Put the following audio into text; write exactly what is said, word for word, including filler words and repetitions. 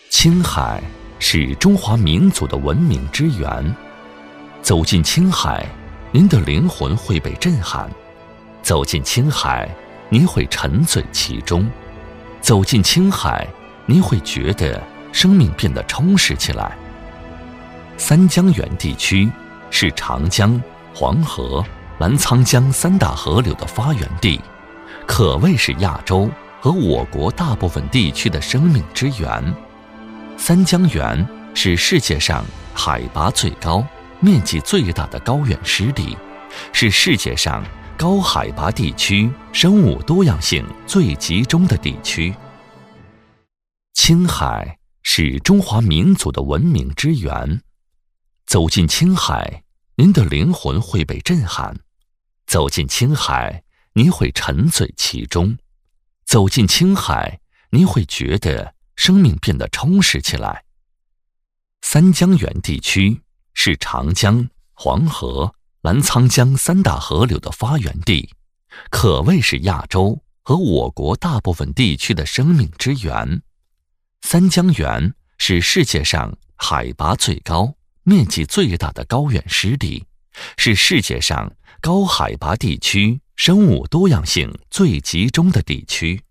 青海是中华民族的文明之源，走进青海，您的灵魂会被震撼；走进青海，您会沉醉其中；走进青海，您会觉得生命变得充实起来。三江源地区是长江、黄河、澜沧江三大河流的发源地，可谓是亚洲和我国大部分地区的生命之源。三江源是世界上海拔最高、面积最大的高原湿地，是世界上高海拔地区生物多样性最集中的地区。青海是中华民族的文明之源，走进青海，您的灵魂会被震撼；走进青海，您会沉醉其中；走进青海，您会觉得生命变得充实起来。三江源地区是长江、黄河、澜沧江三大河流的发源地，可谓是亚洲和我国大部分地区的生命之源。三江源是世界上海拔最高、面积最大的高原湿地，是世界上高海拔地区生物多样性最集中的地区。